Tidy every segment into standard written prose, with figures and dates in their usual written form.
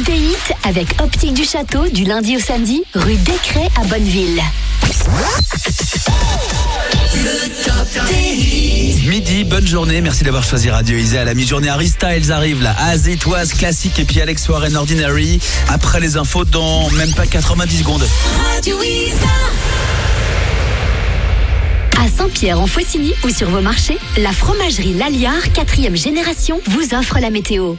top des hits avec Optique du Château du lundi au samedi, rue Descrets à Bonneville. Le top des hits. Midi, bonne journée, merci d'avoir choisi Radio Isa. À la mi-journée, Harry Styles arrive là, As It Was, classique, et puis Alex Warren, Ordinary. Après les infos dans même pas 90 secondes. Radio Isa. À Saint-Pierre-en-Faucigny ou sur vos marchés, la fromagerie Laliard 4e génération vous offre la météo.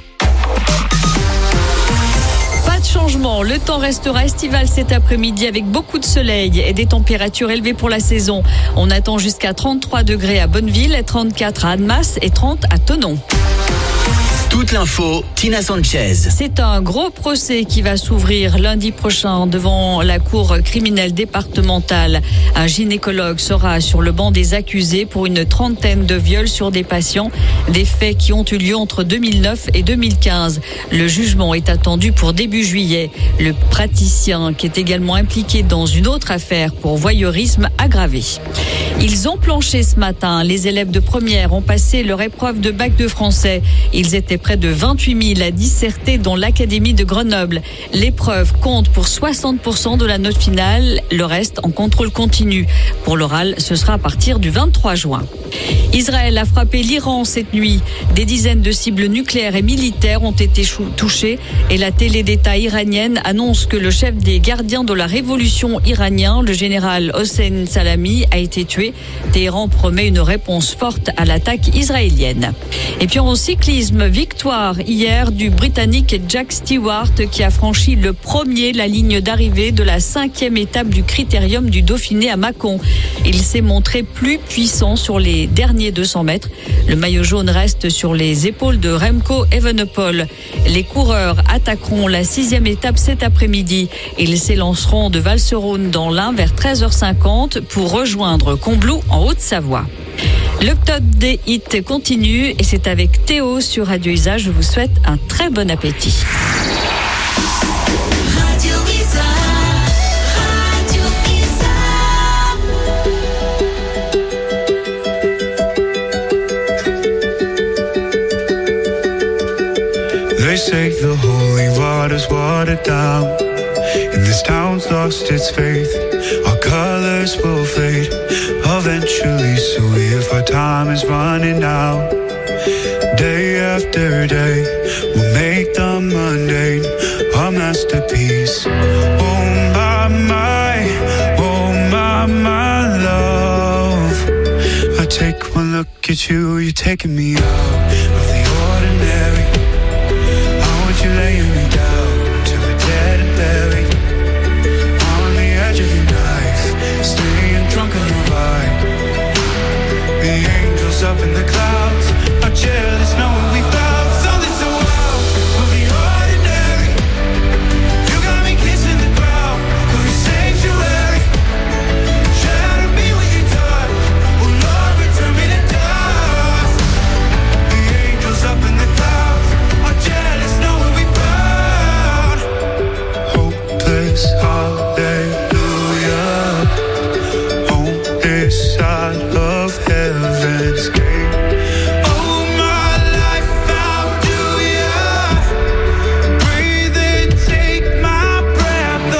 Pas de changement, le temps restera estival cet après-midi avec beaucoup de soleil et des températures élevées pour la saison. On attend jusqu'à 33 degrés à Bonneville, 34 à Annemasse et 30 à Thonon. Toute l'info, Tina Sanchez. C'est un gros procès qui va s'ouvrir lundi prochain devant la cour criminelle départementale. Un gynécologue sera sur le banc des accusés pour une trentaine de viols sur des patients, des faits qui ont eu lieu entre 2009 et 2015. Le jugement est attendu pour début juillet. Le praticien, qui est également impliqué dans une autre affaire pour voyeurisme aggravé. Ils ont planché ce matin. Les élèves de première ont passé leur épreuve de bac de français. Ils étaient près de 28 000 à disserter dans l'académie de Grenoble. L'épreuve compte pour 60% de la note finale, le reste en contrôle continu. Pour l'oral, ce sera à partir du 23 juin. Israël a frappé l'Iran cette nuit. Des dizaines de cibles nucléaires et militaires ont été touchées et la télé d'État iranienne annonce que le chef des gardiens de la révolution iranien, le général Hossein Salami, a été tué. Téhéran promet une réponse forte à l'attaque israélienne. Et puis en cyclisme, victoire hier du Britannique Jack Stewart qui a franchi le premier la ligne d'arrivée de la 5e étape du Critérium du Dauphiné à Mâcon. Il s'est montré plus puissant sur les derniers 200 mètres. Le maillot jaune reste sur les épaules de Remco Evenepoel. Les coureurs attaqueront la 6e étape cet après-midi. Ils s'élanceront de Valserone dans l'Ain vers 13h50 pour rejoindre Combloux en Haute-Savoie. Le top des hits continue et c'est avec Théo sur Radio Isa. Je vous souhaite un très bon appétit. Radio Isa. Radio Isa. They say the holy water's watered down, and this town's lost its faith. Our colors will fade eventually, so if our time is running out, day after day, we'll make the mundane a masterpiece. Oh my love, I take one look at you, you're taking me out of the ordinary. I want you laying me down till we're dead and buried, on the edge of your knife, staying drunk on your vibe. The angels up in the clouds are jealous knowing we found something so out of the ordinary. You got me kissing the ground of your sanctuary. Shadow me with your touch, oh Lord, return me to dust. The angels up in the clouds are jealous knowing we found hopeless hallelujah on this side of heaven's gate. Oh my life, how do ya breathe and take my breath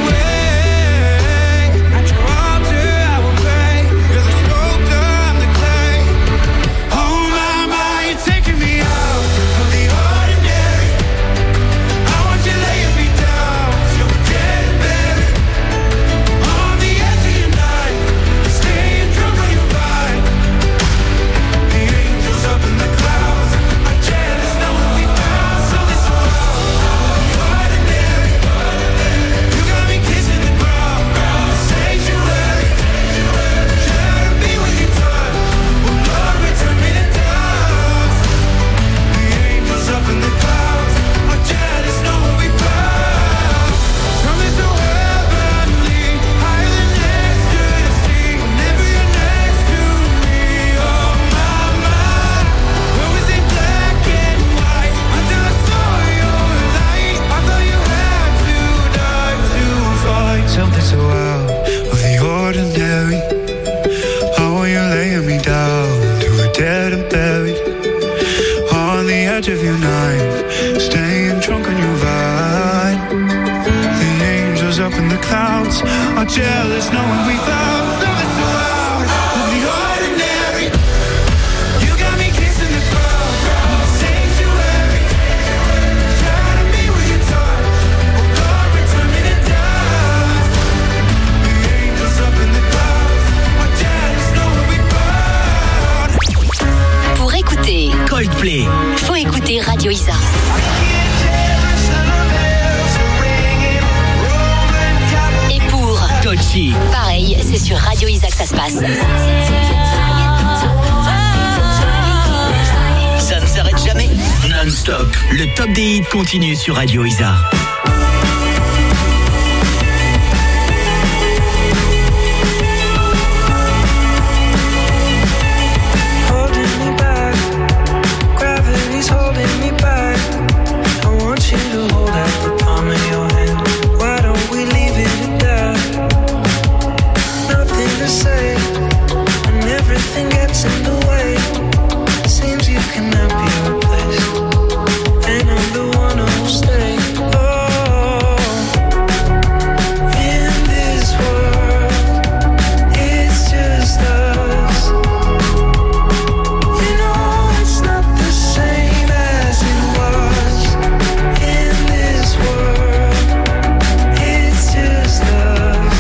away? At your altar I will pray, you're the sculptor, I'm the clay. Oh my, you're taking me out of the ordinary. I want you laying me down till we're dead and buried, on the edge of your knife, staying drunk on your vibe. The angels up in the clouds are jealous knowing we found something so out of the ordinary. You got me kissing the ground, the sanctuary. Shadow me with your touch, oh Lord, return me to dust. The angels up in the clouds are jealous knowing we found something so heavenly, higher than ecstasy. Whenever you're next to me, oh my, where was it black and white until I saw your light? I thought you had to die to fight something so out of the ordinary. I want you laying me down till we're dead and buried, on the edge of your knife, staying drunk on your vibe. jealous knowing we found something so out of the ordinary. You got me kissing the crowd, sanctuary. Trying to be with your touch, oh God, return me to dust. The angels up in the clouds, my jealous knowing we found. Pour écouter, Coldplay, faut écouter Radio Isa. Et pour, Tochi, pareil, c'est sur Radio Isa que ça se passe. ça ne s'arrête jamais. Non-stop, le top des hits continue sur Radio Isa. Holding me back, gravity's holding me back. I want you to hold out the palm of your hand. Why don't we leave it at that? Nothing to say, and everything gets in the way. Seems you cannot be replaced, and I'm the one who'll stay. Oh, in this world, it's just us. You know it's not the same as it was. In this world, it's just us.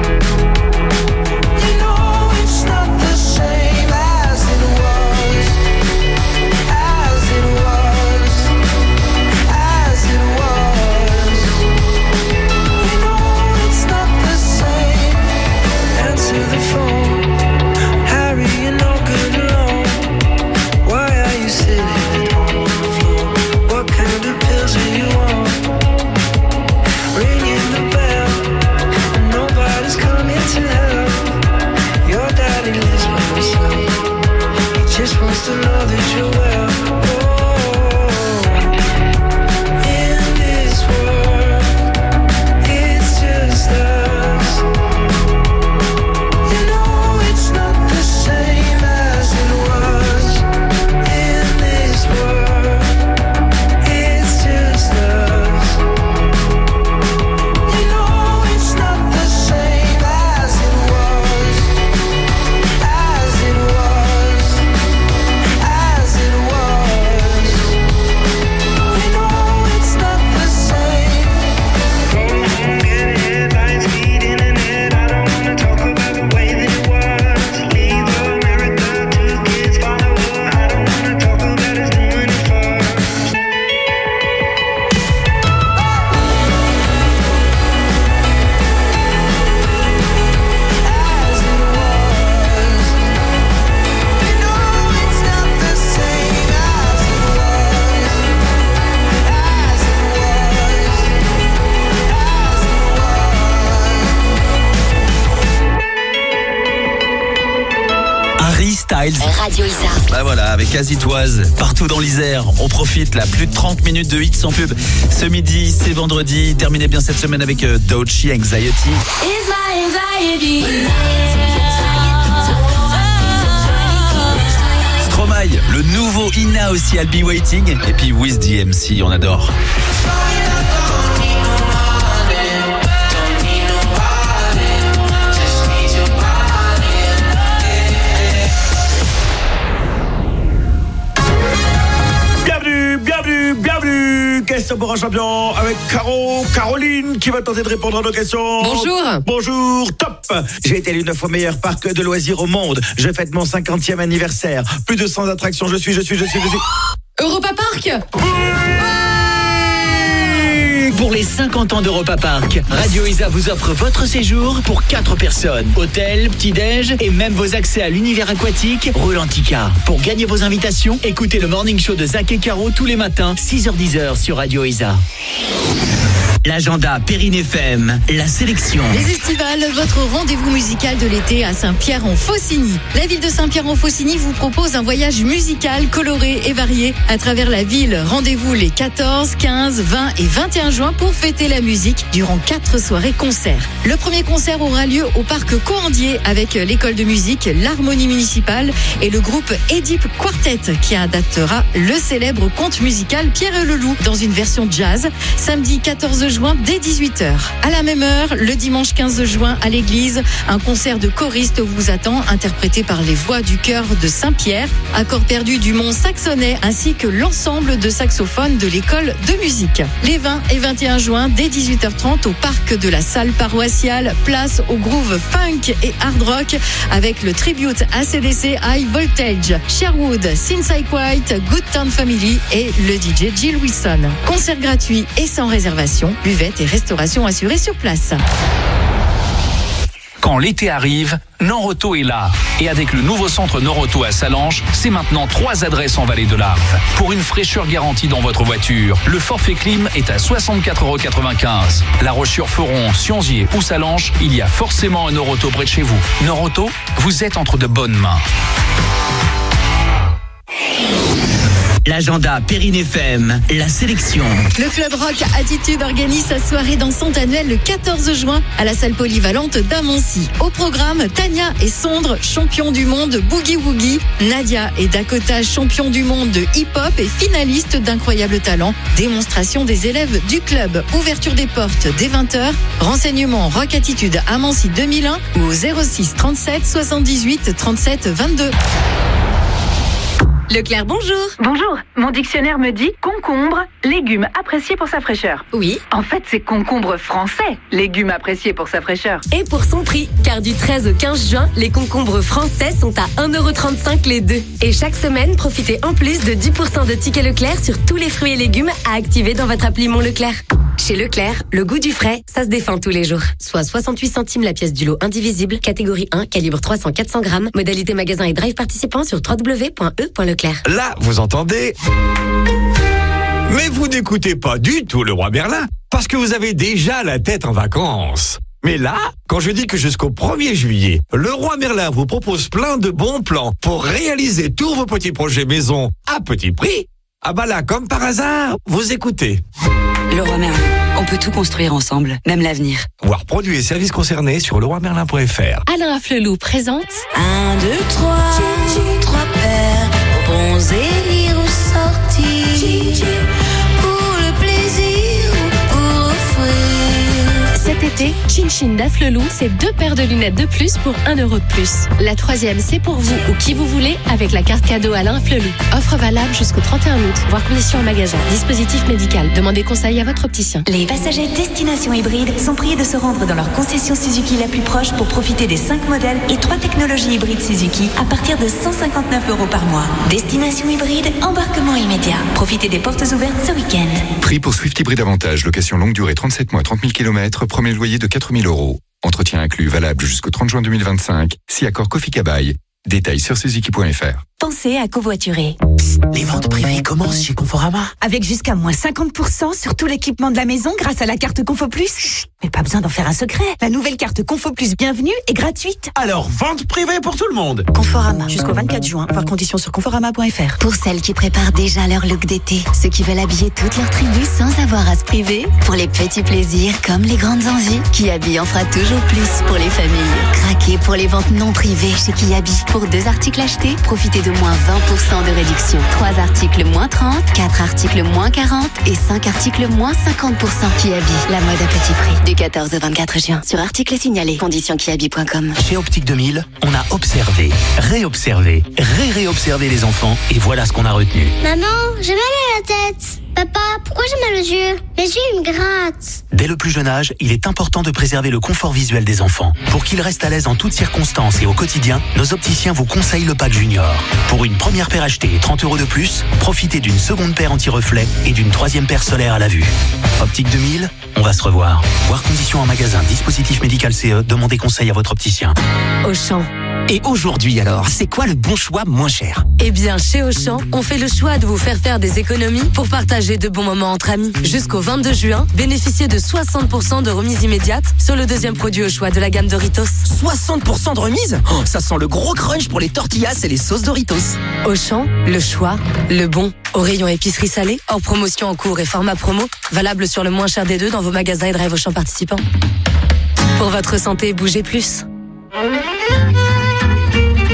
You know it's not the same as it was. As it was. As it was. You know it's not the same. Answer the phone, Harry, you're no good alone. Why are you sitting at home on the floor? What kind of pills are you on? Ringing the bell, and nobody's coming to help. Your daddy lives by himself. He just wants to know that you're well. Oh, in this world, it's just us. You know it's not the same as it was. In this world, it's just us. You know it's not the same as it was. As it was. As it was. You know it's not the same. Go home, get headlines, feed internet. I don't wanna talk about the way that it was. Leave America, 2 kids follow her. I don't wanna talk about us doing it first. As it was. You know it's not the same as it was. As it was. As it was. Harry Styles. Radio Isa. Bah voilà, avec Azitoise, partout dans l'Isère, on profite là, plus de 30 minutes de hits sans pub. Ce midi, c'est vendredi, terminez bien cette semaine avec Doechii, Anxiety. Stromae, le nouveau Inna aussi, I'll Be Waiting. Et puis Wiz DMC, on adore. Bienvenue, bienvenue, bienvenue. Question pour un champion avec Caroline qui va tenter de répondre à nos questions. Bonjour. Bonjour, top. J'ai été l'une fois meilleur parc de loisirs au monde. Je fête mon 50e anniversaire. Plus de 100 attractions. Je suis. Europa Park. Pour les 50 ans d'Europa Park, Radio Isa vous offre votre séjour pour 4 personnes. Hôtel, petit-déj et même vos accès à l'univers aquatique Rolantica. Pour gagner vos invitations, écoutez le Morning Show de Zach et Caro tous les matins, 6h-10h sur Radio Isa. L'agenda Perrine FM, la sélection. Les Estivales, votre rendez-vous musical de l'été à Saint-Pierre-en-Faucigny. La ville de Saint-Pierre-en-Faucigny vous propose un voyage musical coloré et varié à travers la ville. Rendez-vous les 14, 15, 20 et 21 juin pour fêter la musique durant 4 soirées concerts. Le premier concert aura lieu au parc Coandier avec l'école de musique, l'harmonie municipale et le groupe Édipe Quartet qui adaptera le célèbre conte musical Pierre et le Loup dans une version jazz. Samedi 14 juin, juin dès 18h. À la même heure, le dimanche 15 juin à l'église, un concert de choristes vous attend, interprété par les voix du chœur de Saint-Pierre, accord perdu du Mont Saxonnais, ainsi que l'ensemble de saxophones de l'école de musique. Les 20 et 21 juin dès 18h30 au parc de la salle paroissiale, place au groove funk et hard rock avec le tribute AC/DC High Voltage, Sherwood, Synthside White, Good Town Family et le DJ Jill Wilson. Concert gratuit et sans réservation, buvette et restauration assurée sur place. Quand l'été arrive, Noroto est là. Et avec le nouveau centre Noroto à Salanches, c'est maintenant 3 adresses en vallée de l'Arve. Pour une fraîcheur garantie dans votre voiture, le forfait clim est à 64,95 €. La Roche-sur-Foron, Sionzier ou Salanches, il y a forcément un Noroto près de chez vous. Noroto, vous êtes entre de bonnes mains. L'agenda Perrine FM, la sélection. Le Club Rock Attitude organise sa soirée dansante annuelle le 14 juin à la salle polyvalente d'Amancy. Au programme, Tania et Sondre, champions du monde Boogie Woogie. Nadia et Dakota, champions du monde de hip-hop et finalistes d'Incroyable Talent. Démonstration des élèves du club. Ouverture des portes dès 20h. Renseignements Rock Attitude Amancy 2001 ou au 06 37 78 37 22. Leclerc, bonjour. Bonjour, mon dictionnaire me dit concombre, légume apprécié pour sa fraîcheur. Oui. En fait, c'est concombre français, légume apprécié pour sa fraîcheur. Et pour son prix, car du 13 au 15 juin, les concombres français sont à 1,35 € les deux. Et chaque semaine, profitez en plus de 10% de tickets Leclerc sur tous les fruits et légumes à activer dans votre appli Mon Leclerc. Chez Leclerc, le goût du frais, ça se défend tous les jours. Soit 68 centimes la pièce du lot indivisible, catégorie 1, calibre 300-400 grammes, modalité magasin et drive participant sur www.e.leclerc. Là, vous entendez? Mais vous n'écoutez pas du tout le roi Merlin, parce que vous avez déjà la tête en vacances. Mais là, quand je dis que jusqu'au 1er juillet, le roi Merlin vous propose plein de bons plans pour réaliser tous vos petits projets maison à petit prix, ah bah là, comme par hasard, vous écoutez. Le roi Merlin, on peut tout construire ensemble, même l'avenir. Voir produits et services concernés sur leroimerlin.fr. Alain Afflelou présente 1, 2, 3, 3 paires, bons élire sortis, pour le plaisir ou pour offrir. cet été, Chin Chin d'Afflelou, c'est 2 paires de lunettes de plus pour 1 € de plus. La 3e, c'est pour vous ou qui vous voulez avec la carte cadeau Alain Afflelou. Offre valable jusqu'au 31 août. Voir conditions en magasin. Dispositif médical. Demandez conseil à votre opticien. Les passagers Destination Hybride sont priés de se rendre dans leur concession Suzuki la plus proche pour profiter des 5 modèles et 3 technologies hybrides Suzuki à partir de 159 € par mois. Destination Hybride, embarquement immédiat. Profitez des portes ouvertes ce week-end. Prix pour Swift Hybride Avantage. Location longue durée 37 mois, 30 000 km. Premier loyer de 4 000 €. Entretien inclus valable jusqu'au 30 juin 2025. Si accord Kofi Kabaï. Détails sur suzuki.fr. Pensez à covoiturer. Les ventes privées commencent chez Conforama. Avec jusqu'à moins 50% sur tout l'équipement de la maison grâce à la carte Confo Plus. Chut, mais pas besoin d'en faire un secret. La nouvelle carte Confo Plus Bienvenue est gratuite. Alors, vente privée pour tout le monde. Conforama, jusqu'au 24 juin. Voir conditions sur conforama.fr. Pour celles qui préparent déjà leur look d'été, ceux qui veulent habiller toute leur tribu sans avoir à se priver, pour les petits plaisirs comme les grandes envies, Kiabi en fera toujours plus pour les familles. Craquez pour les ventes non privées chez Kiabi. Pour 2 articles achetés, profitez de moins 20% de réduction. 3 articles moins 30, 4 articles moins 40 et 5 articles moins 50%. Kiabi, la mode à petit prix. Du 14 au 24 juin. Sur articles signalés. Conditions kiabi.com. Chez Optique 2000, on a observé, réobservé, réobservé les enfants et voilà ce qu'on a retenu. Maman, j'ai mal à la tête. Papa, pourquoi j'ai mal aux yeux? Les yeux, ils me grattent. Dès le plus jeune âge, il est important de préserver le confort visuel des enfants. Pour qu'ils restent à l'aise en toutes circonstances et au quotidien, nos opticiens vous conseillent le pack Junior. Pour une première paire achetée et 30 € de plus, profitez d'une seconde paire anti-reflet et d'une 3e paire solaire à la vue. Optique 2000, on va se revoir. Voir conditions en magasin, dispositif médical CE, demandez conseil à votre opticien. Auchan. Et aujourd'hui alors, c'est quoi le bon choix moins cher? Eh bien, chez Auchan, on fait le choix de vous faire des économies pour partager de bons moments entre amis. Jusqu'au 22 juin, bénéficiez de 60% de remise immédiate sur le 2e produit au choix de la gamme Doritos. 60% de remise? Oh, ça sent le gros crunch pour les tortillas et les sauces Doritos. Auchan, le choix, le bon. Au rayon épicerie salée, hors promotion en cours et format promo, valable sur le moins cher des deux dans vos magasins et drive Auchan participants. Pour votre santé, bougez plus.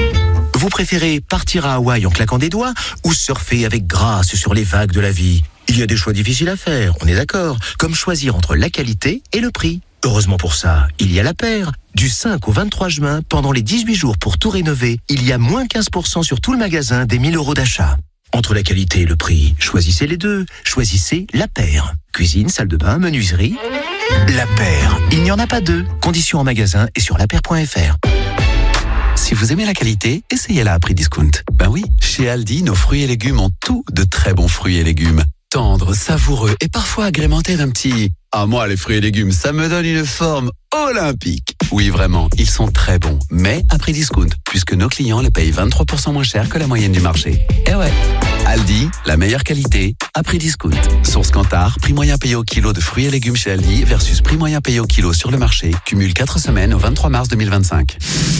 Vous préférez partir à Hawaï en claquant des doigts ou surfer avec grâce sur les vagues de la vie? Il y a des choix difficiles à faire, on est d'accord, comme choisir entre la qualité et le prix. Heureusement pour ça, il y a La Paire. Du 5 au 23 juin, pendant les 18 jours pour tout rénover, il y a moins 15% sur tout le magasin des 1000 € d'achat. Entre la qualité et le prix, choisissez les deux. Choisissez La Paire. Cuisine, salle de bain, menuiserie. La Paire. Il n'y en a pas deux. Conditions en magasin et sur lapaire.fr. Si vous aimez la qualité, essayez-la à prix discount. Ben oui, chez Aldi, nos fruits et légumes ont tous de très bons fruits et légumes. Tendres, savoureux et parfois agrémentés d'un petit... Ah, moi, les fruits et légumes, ça me donne une forme olympique. Oui, vraiment, ils sont très bons, mais à prix discount, puisque nos clients les payent 23% moins cher que la moyenne du marché. Eh ouais, Aldi, la meilleure qualité, à prix discount. Source Kantar, prix moyen payé au kilo de fruits et légumes chez Aldi versus prix moyen payé au kilo sur le marché, cumule 4 semaines au 23 mars 2025.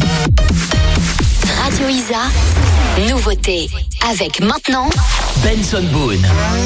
Radio Isa, nouveauté. Avec maintenant Benson Boone.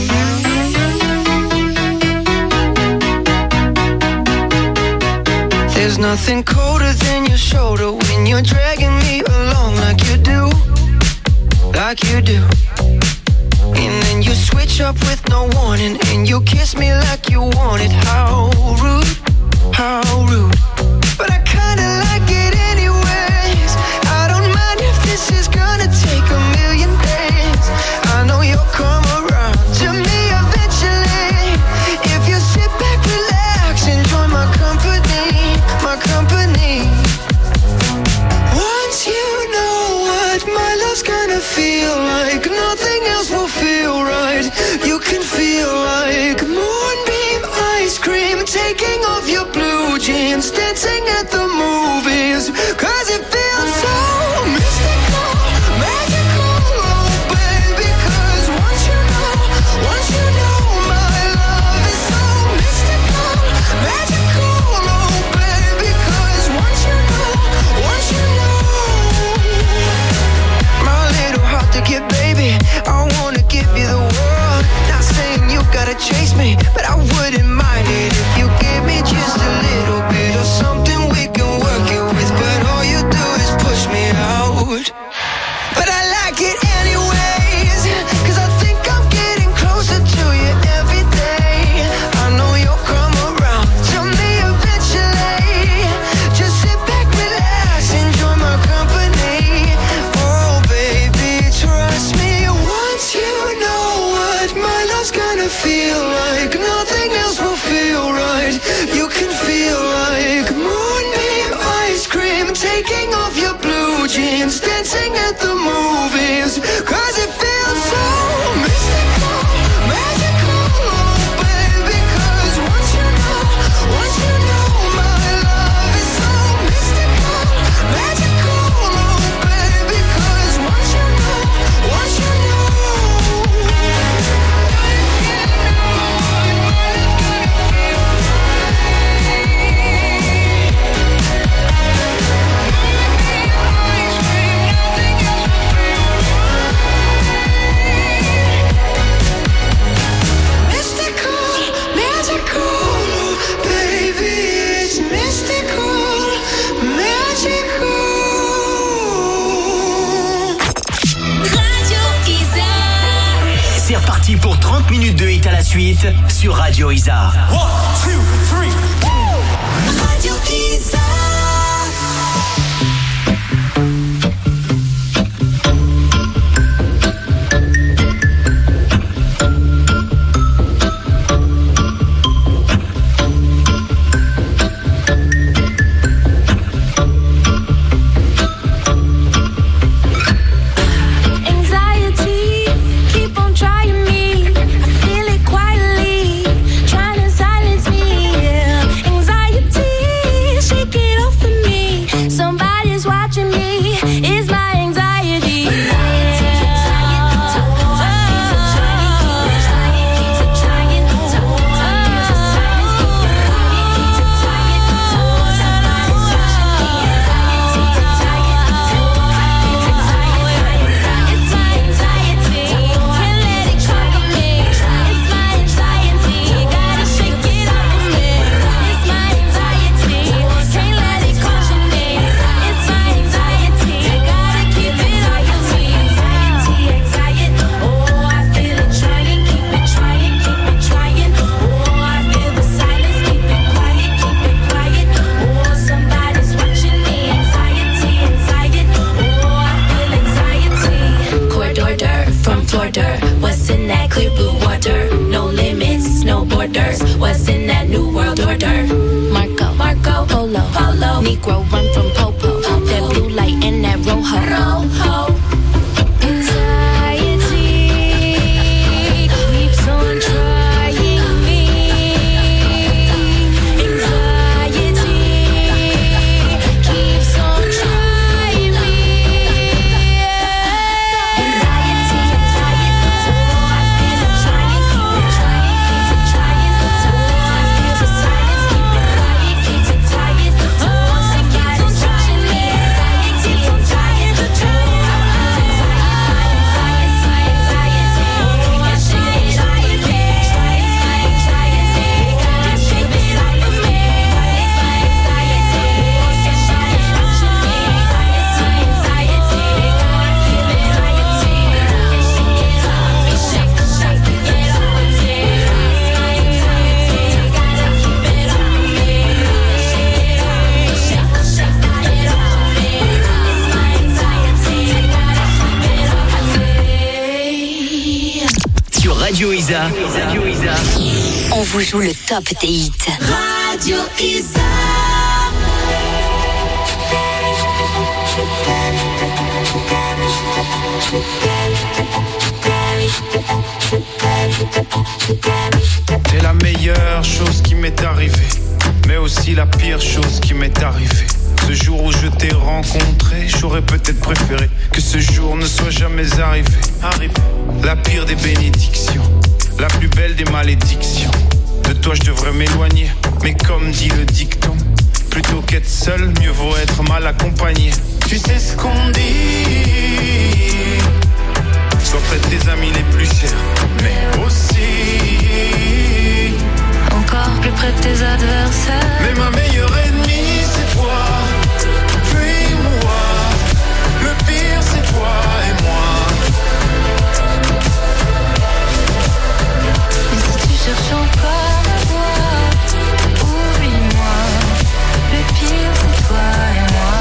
There's nothing colder than your shoulder when you're dragging me along like you do, like you do. And then you switch up with no warning and you kiss me like you want it. How rude, how rude. But I kinda like it anyways. I don't mind if this is gonna take a million days. I know you'll come around to me eventually. If you sit back, relax, enjoy my company, my company. Once you know what my love's gonna feel like, nothing else will feel right. You can feel like moonbeam ice cream, taking off your blue jeans, dancing at the movies, 'cause it feels so mystical, magical, oh baby, 'cause once you know my love is so mystical, magical, oh baby, 'cause once you know my little heart to get, baby, I wanna give you the world, not saying you gotta chase me, but I wouldn't mind it if you give me just a little bit of something we can work it with, but all you do is push me out. But I like it anyways, 'cause I think I'm getting closer to you every day. I know you'll come around to me eventually. Just sit back, relax, enjoy my company. Oh baby, trust me, once you know what my love's gonna feel like, nothing else will feel right. You can feel like moonbeam ice cream, taking off your blue jeans, dancing at the movies, 'cause it feels so mystical, magical, oh baby, 'cause once you know my love is so mystical, magical, oh baby, 'cause once you know C'est reparti pour 30 minutes de hit à la suite sur Radio Isa. 1, 2, 3. Radio Isa. Anxiety, keep on trying me. I feel it quietly, trying to silence me. Yeah. Anxiety, shaking. shorter. What's in that clear blue water? No limits, no borders. What's in that new world order? Marco, Polo, Negro run from Popo. That blue light and that rojo. Anxiety keeps on trying me. Anxiety keeps on trying me. Anxiety, so I feel I'm trying, keeps on trying, so I feel the silence, keep it quiet, keeps it tired, so once I get on trying me. Anxiety, I'm tired, the truth. Sur Radio Isa, On vous joue le top des hits. Radio Isa. T'es la meilleure chose qui m'est arrivée, mais aussi la pire chose qui m'est arrivée. Ce jour où je t'ai rencontré, j'aurais peut-être préféré que ce jour ne soit jamais arrivé. La pire des bénédictions, la plus belle des malédictions. De toi je devrais m'éloigner, mais comme dit le dicton, plutôt qu'être seul, mieux vaut être mal accompagné. Tu sais ce qu'on dit, sois près de tes amis les plus chers, mais aussi Encore plus près de tes adversaires. mais ma meilleure ennemie c'est toi, puis moi. Le pire c'est toi et moi. Et si tu cherches encore à voir, oublie-moi. Le pire c'est toi et moi.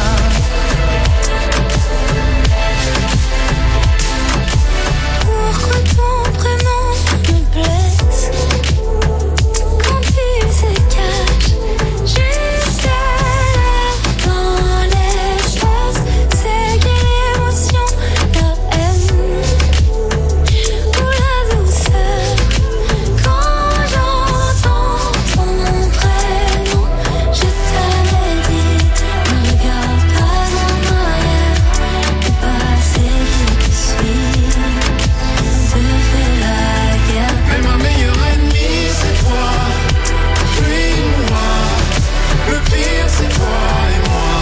Pourquoi ton prénom me blesse? Quand tu se caches jusqu'à l'heure dans l'espace, c'est quelle émotion, la haine ou la douceur? Quand j'entends ton prénom, je t'avais dit, ne regarde pas en arrière, le passé qui te suit te fait la guerre. Mais ma meilleure ennemie c'est toi, puis moi. Le pire c'est toi et moi.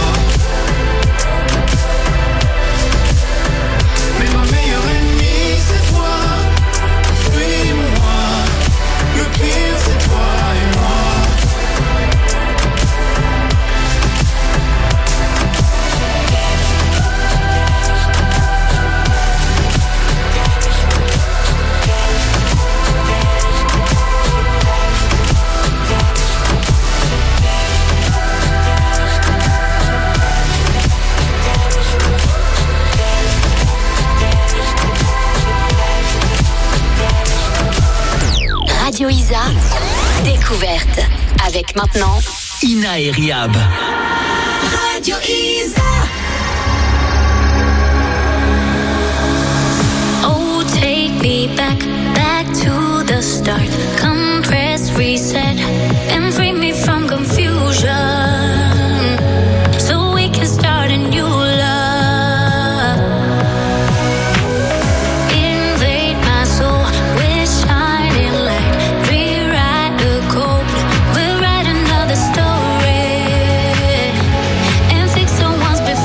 Mais ma meilleure ennemie c'est toi, puis moi. Le pire c'est toi et moi. Radio Isa, découverte. Avec maintenant Ina et Riab. Radio Isa. Oh, take me back to the start. Come press reset and free me from confusion, so we can start a new love. Invade my soul with shining light. Rewrite the code. We'll write another story and fix the ones before.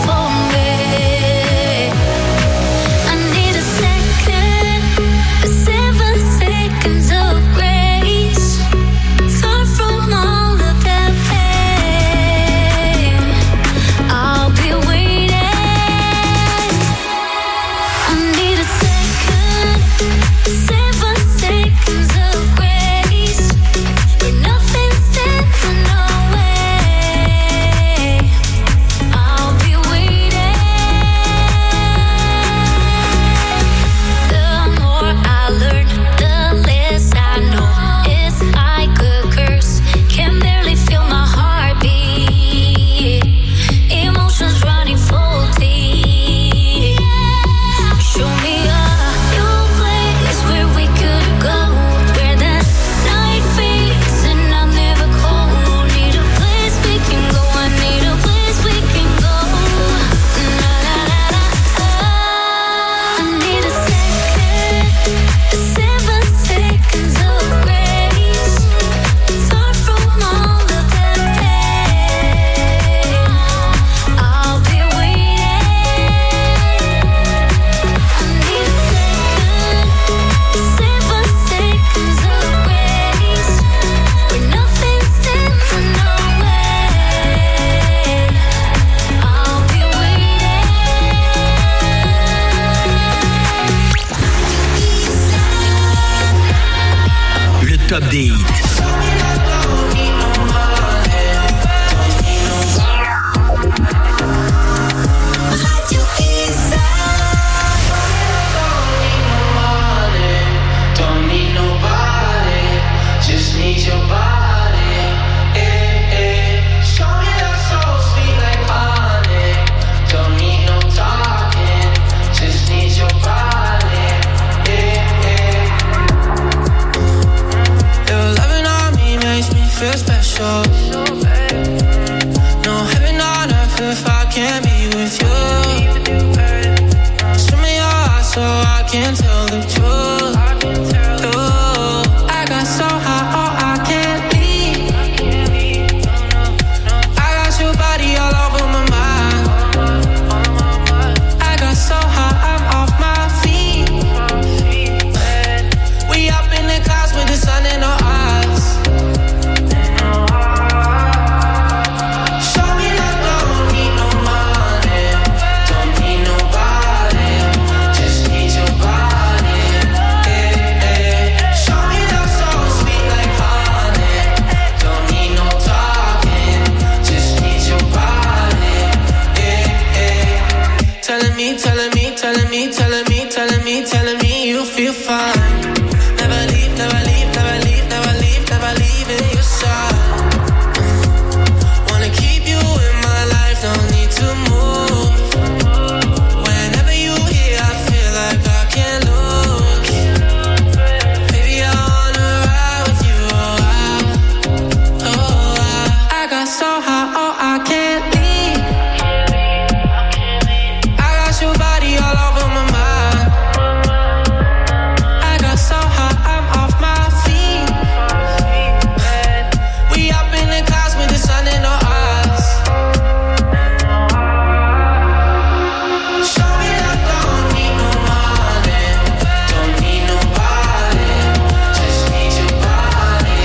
top des hits. Don't need nobody, just need your body. Show me that soul sweet like honey. Don't need no talking, just need your body. Your loving on me makes me feel special. No heaven on earth if I can't be with you. Swim in your eyes so I can tell the truth. I got so high, oh, I can't leave. I got your body all over my mind. I got so high, I'm off my feet. We up in the clouds with the sun in our eyes. Show me that don't need no money, don't need nobody, just need your body. Show me that soul sweet like honey. Don't need no talking, just need your body. Telling me, telling me, telling me, telling me, telling me, telling me you feel fine. Never leave, never leave, never leave, never leave, never leave in your side. Wanna keep you in my life, don't need to move. Whenever you here, I feel like I can't lose. Baby, I wanna ride with you, I got so high, oh, I can't leave. I got your body all over my mind. I got so high, I'm off my feet. We up in the clouds with the sun in our eyes. Show me that don't need no money, don't need nobody, just need your body.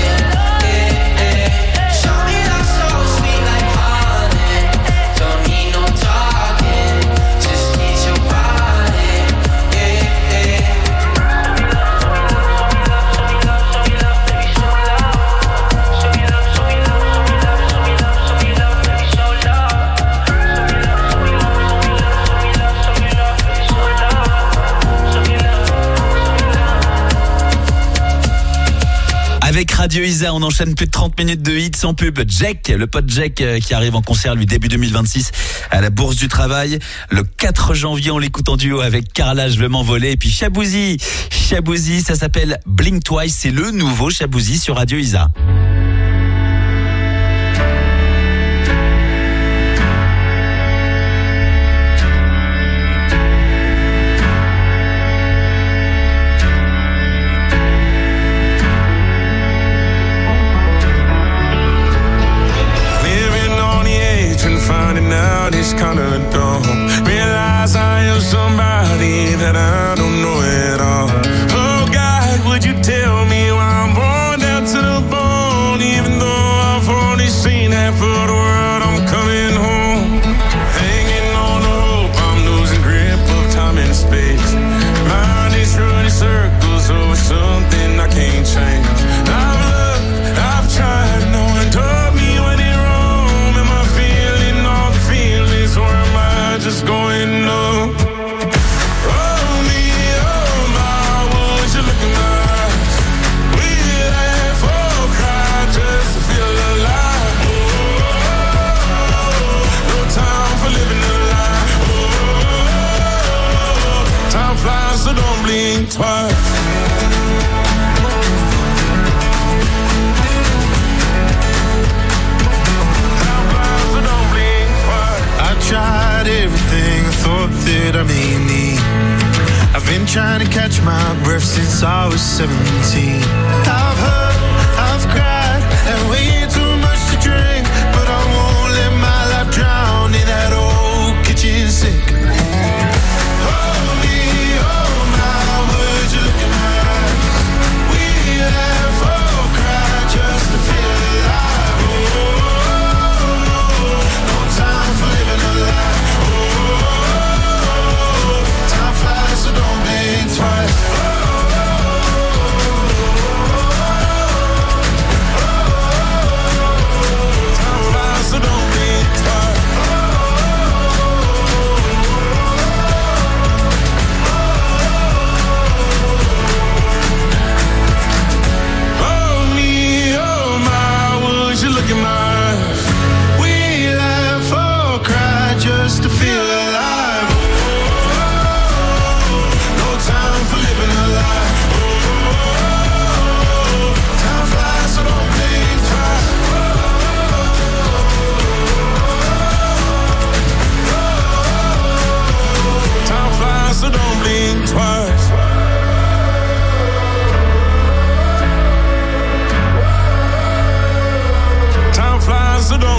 Show me that soul sweet like honey. Don't need no talking, just need your body. Avec Radio Isa, on enchaîne plus de 30 minutes de hits sans pub. Jack, le pote Jack qui arrive en concert lui début 2026 à la Bourse du Travail. Le 4 janvier, on l'écoute en duo avec Carla, je veux m'envoler. Et puis Chabouzi, ça s'appelle Blink Twice. C'est le nouveau Chabouzi sur Radio Isa. Living on the edge and finding out it's kinda dumb. Realize I am somebody that I don't know at all. Oh God, would you tell me why I'm born down to the bone? Even though I've only seen half of the world, I'm coming home. Hanging on the hope, I'm losing grip of time and space. Mind is running circles over something I can't change. I've looked, I've tried, no one told me when it wrong. Am I feeling all the feelings, or am I just going numb? Oh me, oh my, would you look in my eyes? We laugh or cry just to feel alive. No time for living a lie. Time flies, so don't blink twice. I tried everything I thought that I may need. I've been trying to catch my breath since I was 17. I've hurt, I've cried, and way too much to drink. But I won't let my life drown in that old kitchen sink. Oh me, oh my, would you look in my eyes? We laugh or cry just to feel alive. No time for living a lie. Time flies, so don't blink twice.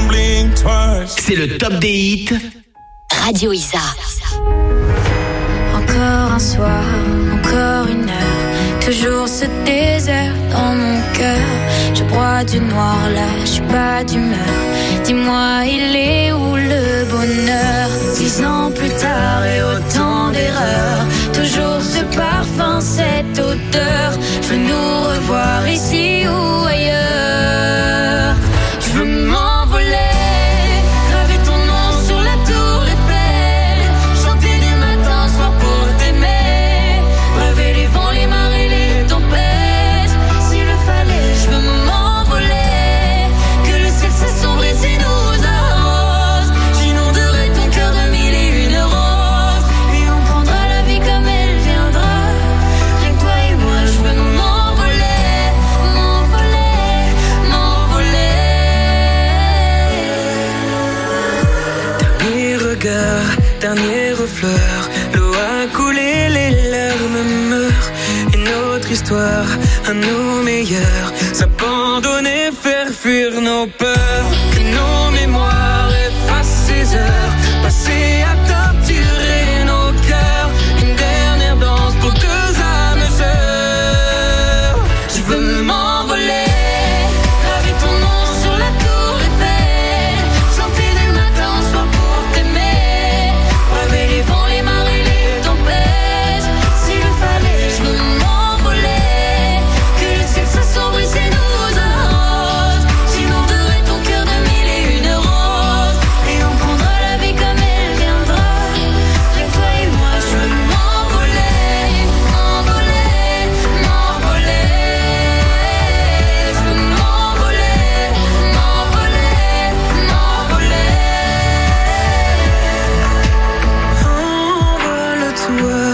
blink twice. C'est le top des hits. Radio Isa. Encore un soir, encore une heure, toujours ce désert dans mon cœur. Je bois du noir là, je suis pas d'humeur. Dis-moi, il est où le bonheur? 10 ans plus tard et autant d'erreurs, toujours ce parfum, cette odeur. Je veux nous revoir ici ou ailleurs. Je veux m'envoler, graver ton nom sur la tour Eiffel, chanter du matin au soir pour t'aimer, braver les vents, les marées, les tempêtes. S'il le fallait, je veux m'envoler, que le ciel s'assombrit si nous arrose. J'inonderai ton cœur de 1001 roses, et on prendra la vie comme elle viendra. Rien que toi et moi, je veux m'envoler, m'envoler, m'envoler. Dernier regard, dernier refleur, l'eau a coulé, les larmes meurent. Une autre histoire, à nos meilleurs, s'abandonner, faire fuir nos peurs. Que nos mémoires effacent ces heures passées à torturer nos cœurs. Une dernière danse pour deux âmes sœurs. Je veux m'envoler, graver ton nom sur la tour Eiffel, chanter du matin au soir pour t'aimer, braver les vents, les marées, les tempêtes. S'il le fallait, je veux m'envoler, que le ciel s'assombrisse et nous arrose. J'inonderai ton cœur de 1001 roses, et on prendra la vie comme elle viendra. Rien que toi et moi, je veux m'envoler, m'envoler, m'envoler. Je veux m'envoler, m'envoler, m'envoler. Envole-toi,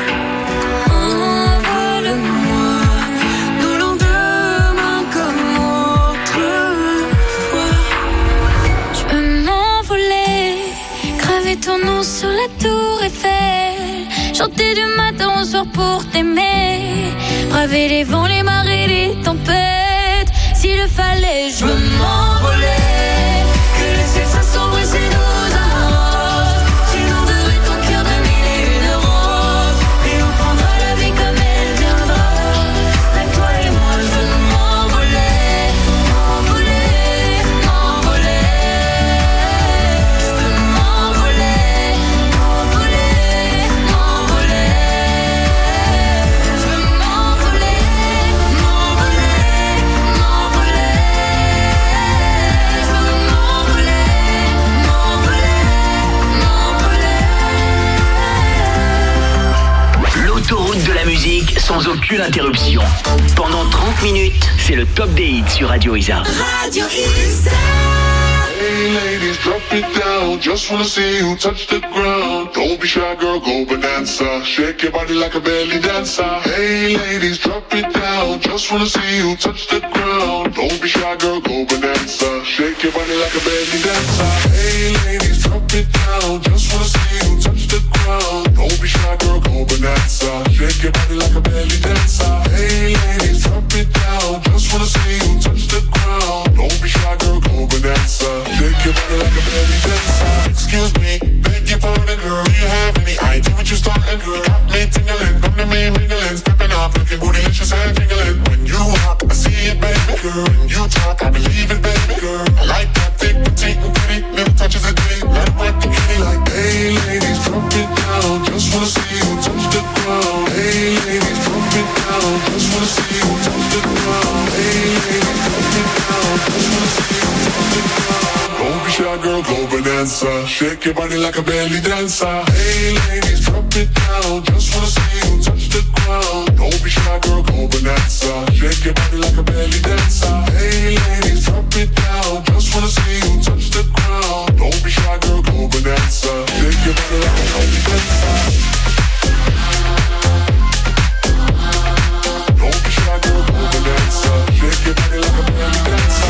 envole-moi, nos lendemains comme autrefois. Je veux m'envoler, graver ton nom sur la tour Eiffel, chanter du matin au soir pour t'aimer, braver les vents, les marées, les tempêtes. S'il le fallait, je veux m'envoler, que le ciel s'assombrit et nous arrose. J'inonderai ton cœur de 1001 roses, et on prendra la vie comme elle viendra. Avec toi et moi, je veux m'envoler, m'envoler, m'envoler. Je veux m'envoler, m'envoler, m'envoler. Je veux m'envoler, m'envoler, m'envoler. Je veux m'envoler, m'envoler, m'envoler. L'autoroute de la musique sans aucune interruption. Pendant 30 minutes, c'est le top des hits sur Radio Isa. Radio Isa. Hey ladies, drop it down. Just wanna see you touch the ground. Don't be shy, girl, go bonanza. Shake your body like a belly dancer. Hey ladies, drop it down. Just wanna see you touch the ground. Don't be shy, girl, go bonanza. Shake your body like a belly dancer. Hey ladies, drop it down. Just wanna see you touch the ground. Don't be shy, girl, go bonanza. Shake your body like a belly dancer. Hey ladies, drop it down. Just wanna see you touch the ground. Don't be shy, girl, go bonanza. Shake your body like a belly dancer. Excuse me, beg your pardon, girl. Do you have any idea what you starting, girl? Got me tingling, come to me mingling, stepping up, looking bootylicious and jingling. When you walk, I see it, baby girl. When you talk, I believe it, baby girl. I like that thick, petite, and pretty, little touches of ditty. Let it work the kitty like, hey ladies, drop it down. Just wanna see you touch the ground. Hey ladies, drop it down. Just wanna see you touch the ground. Hey ladies, drop it down. Just wanna see you touch the ground. Don't be shy, girl, go bonanza. Shake your body like a belly dancer. Hey ladies, drop it down. Just wanna see you touch the ground. Don't be shy, girl, go bonanza. Shake your body like a belly dancer. Hey ladies, drop it down. Just wanna see you touch the ground. Don't be shy, girl, go bonanza. Shake your body like a belly dancer. Don't be shy, girl, go bonanza. Shake your body like a belly dancer.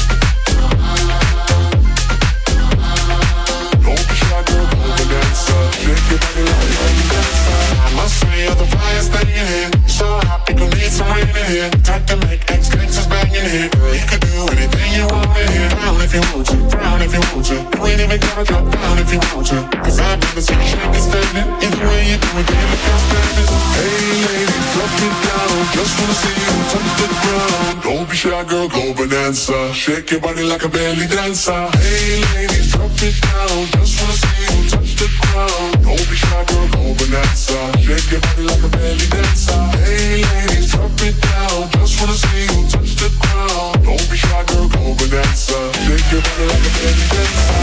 Don't be shy, girl, go bonanza. Shake your body like a belly dancer. I must say you're the finest thing in here. So happy, gonna need some rain in here. Time to make ex-gangsters bang in here, girl. You can do anything you want in here. Down if you want to, down if you want to. You ain't even gotta drop down if you want to. Cause I've never seen you shake it standing. Either way you do it, girl, look outstanding. Hey ladies, drop it down. Just wanna see you touch the ground. Don't be shy, girl, go bonanza. Shake your body like a belly dancer. Hey ladies, drop it down. Just wanna see you touch the ground. Don't be shy, girl, go bonanza. Shake your body like a belly dancer. Hey ladies, drop it down. Just wanna see you touch the ground. Don't be shy, girl, go bonanza. Shake your body like a belly dancer.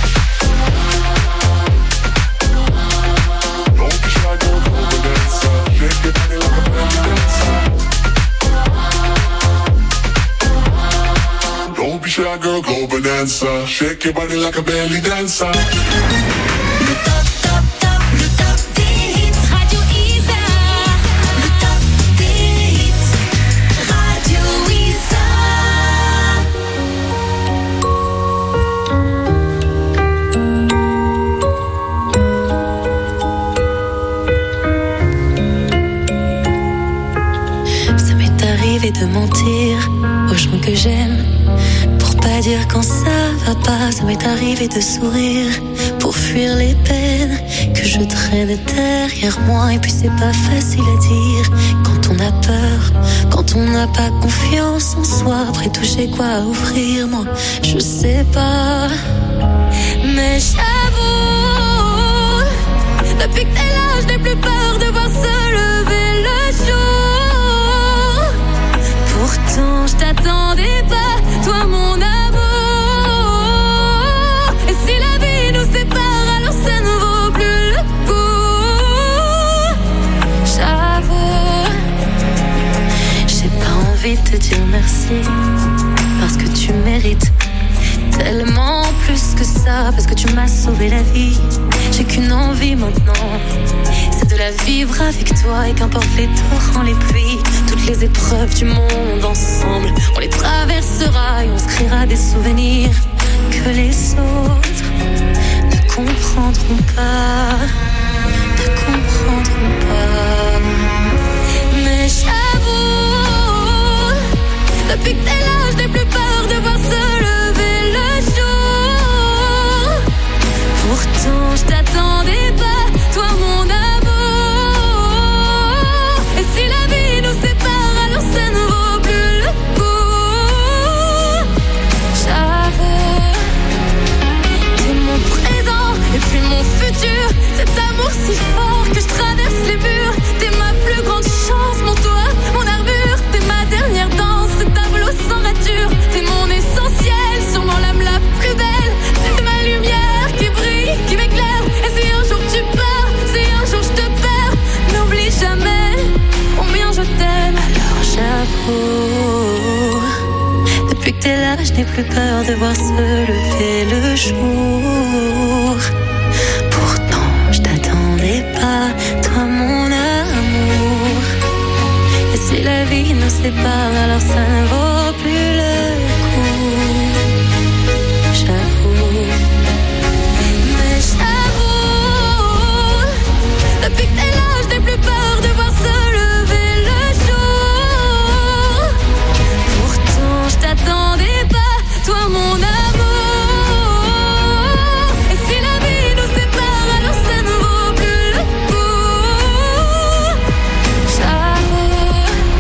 Don't be shy, girl, go bonanza. Shake your body like a belly dancer. Don't be shy, girl, go bonanza. Shake your body like a belly dancer. Radio Isa. Le top des hits. Radio Isa. Ça m'est arrivé de mentir aux gens que j'aime pour pas dire quand ça va pas. Ça m'est arrivé de sourire pour fuir les peines que je traîne derrière moi. Et puis c'est pas facile à dire quand on a peur, quand on n'a pas confiance en soi. Après tout j'ai quoi à offrir, moi je sais pas. Mais j'avoue, depuis que t'es là je n'ai plus peur de voir se lever le jour. Pourtant je t'attendais pas, toi mon amour. Et si la vie nous sépare, alors ça ne vaut plus le coup. J'avoue, j'ai pas envie de te dire merci, parce que tu mérites tellement plus que ça, parce que tu m'as sauvé la vie. J'ai qu'une envie maintenant, c'est de la vivre avec toi. Et qu'importe les torrents, les pluies, toutes les épreuves du monde ensemble, on les traversera et on se créera des souvenirs que les autres ne comprendront pas, ne comprendront pas. Mais j'avoue, depuis que t'es là je n'ai plus peur de voir se lever le jour. Pourtant je t'attendais pas, toi mon amour. Et si la vie nous sépare, alors ça ne vaut plus le coup. J'avoue, t'es mon présent et puis mon futur. Cet amour si fort que je traverse les murs. T'es ma plus grande chance, mon toit, mon armure. T'es ma dernière danse, ce tableau sans rature. T'es mon essentiel, sûrement l'âme la plus belle. T'es ma lumière qui brille, qui m'éclaire. Et si un jour tu pars, si un jour je te perds, n'oublie jamais combien je t'aime. Alors j'avoue, depuis que t'es là je n'ai plus peur de voir se lever le jour. Pourtant je t'attendais pas, toi mon amour. Et si la vie nous sépare, alors ça ne vaut plus le coup. J'avoue, mais j'avoue, depuis que t'es là je n'ai plus peur de voir se lever le jour. Pourtant je t'attendais pas, toi mon amour. Et si la vie nous sépare, alors ça ne vaut plus le coup. J'avoue.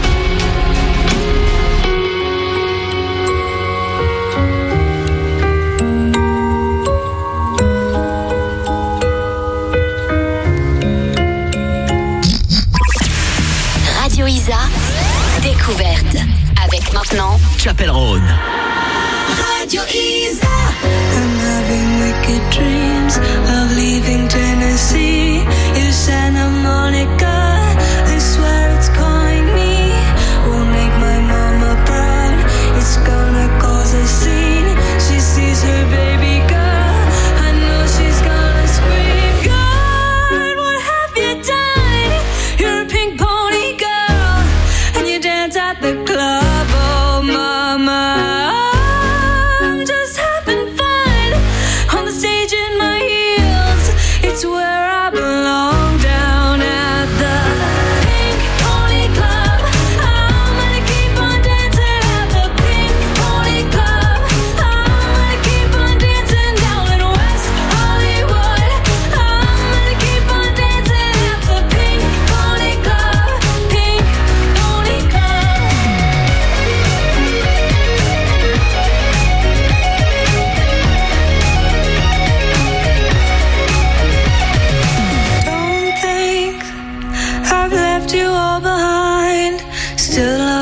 Radio Isa, découverte. Avec maintenant Chapel Roan. Radio Isa. I'm having wicked dreams of leaving Tennessee. In Santa Monica, I swear it's calling me. Won't make my mama proud. It's gonna cause a scene. She sees her baby girl. I know she's gonna scream. God, what have you done? You're a pink pony girl, and you dance at the club. Oh, mama. I'm just having fun on the stage in my heels. It's where I belong, down at the Pink Pony Club. I'm gonna keep on dancing at the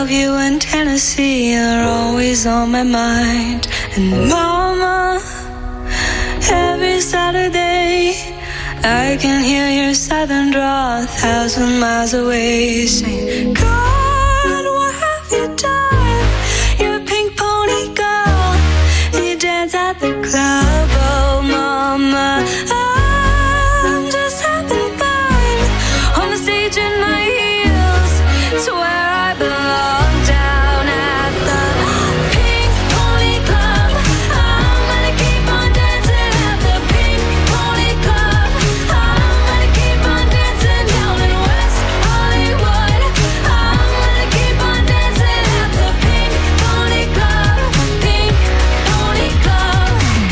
of you in Tennessee are always on my mind. And mama, every Saturday I can hear your southern drawl 1,000 miles away, saying, God, what have you done? You're a pink pony girl, you dance at the club. Oh mama, I'm just having fun on the stage in my heels. It's where I belong, down at the Pink Pony Club. I'm gonna keep on dancing at the Pink Pony Club. I'm gonna keep on dancing down in West Hollywood. I'm gonna keep on dancing at the Pink Pony Club. Pink Pony Club.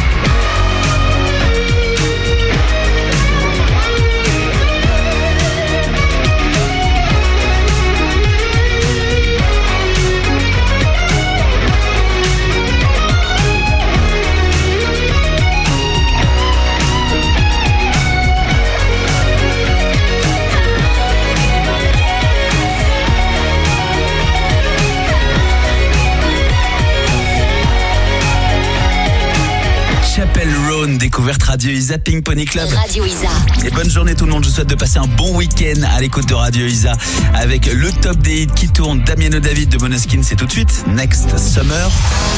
Chapelle Roan, découverte Radio Isa, Pink Pony Club. Radio Isa. Et bonne journée tout le monde, je vous souhaite de passer un bon week-end à l'écoute de Radio Isa avec le top des hits qui tourne. Damiano David de Måneskin, c'est tout de suite. Next Summer.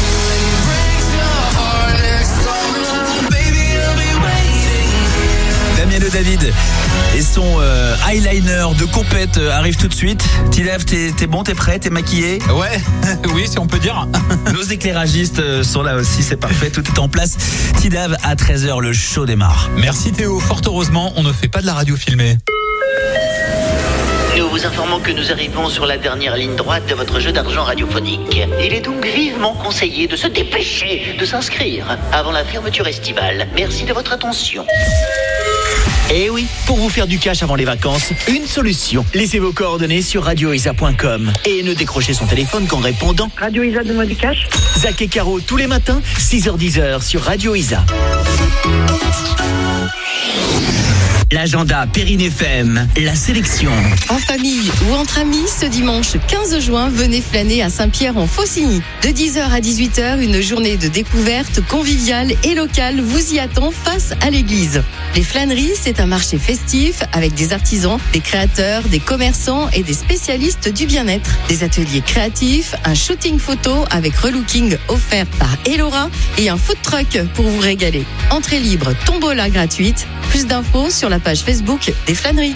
Damiano David et son eyeliner de compète arrive tout de suite. Tilav, t'es bon, t'es prêt, t'es maquillé? Ouais, oui, si on peut dire. Nos éclairagistes sont là aussi, c'est parfait, tout est en place. Tilav, à 13h, le show démarre. Merci Théo, fort heureusement, on ne fait pas de la radio filmée. Nous vous informons que nous arrivons sur la dernière ligne droite de votre jeu d'argent radiophonique. Il est donc vivement conseillé de se dépêcher de s'inscrire avant la fermeture estivale. Merci de votre attention. Eh oui, pour vous faire du cash avant les vacances, une solution. Laissez vos coordonnées sur radioisa.com et ne décrochez son téléphone qu'en répondant. Radio Isa, donne-moi du cash. Zach et Caro tous les matins, 6h-10h sur Radio Isa. L'agenda Perrine FM, la sélection. En famille ou entre amis, ce dimanche 15 juin, venez flâner à Saint-Pierre-en-Faucigny. De 10h à 18h, une journée de découverte conviviale et locale vous y attend face à l'église. Les flâneries, c'est un marché festif avec des artisans, des créateurs, des commerçants et des spécialistes du bien-être. Des ateliers créatifs, un shooting photo avec relooking offert par Elora et un food truck pour vous régaler. Entrée libre, tombola gratuite. Plus d'infos sur la page Facebook des flâneries.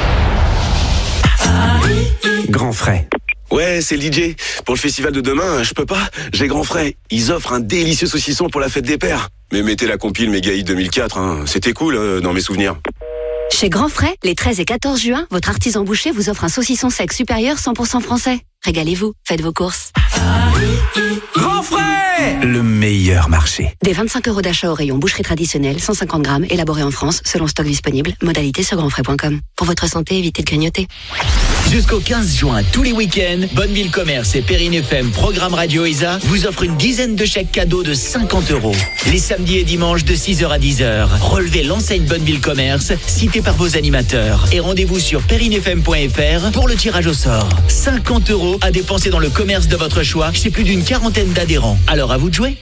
Grand frais. Ouais, c'est le DJ. Pour le festival de demain, je peux pas. J'ai grand frais. Ils offrent un délicieux saucisson pour la fête des pères. Mais mettez la compile Méga Hit 2004, hein. C'était cool dans mes souvenirs. Chez Grand Frais, les 13 et 14 juin, votre artisan boucher vous offre un saucisson sec supérieur 100% français. Régalez-vous, faites vos courses. Grand frais, le meilleur marché. Des 25 € d'achat au rayon boucherie traditionnelle, 150 grammes, élaboré en France, selon stock disponible. Modalité sur grandfrais.com. Pour votre santé, évitez de grignoter. Jusqu'au 15 juin, tous les week-ends, Bonneville Commerce et Perrine FM, programme Radio Isa, vous offrent une dizaine de chèques cadeaux de 50 €. Les samedis et dimanches de 6h à 10h. Relevez l'enseigne Bonneville Commerce, citée par vos animateurs. Et rendez-vous sur perrinefm.fr pour le tirage au sort. 50 € à dépenser dans le commerce de votre choix chez plus d'une quarantaine d'adhérents. Alors à vous de jouer.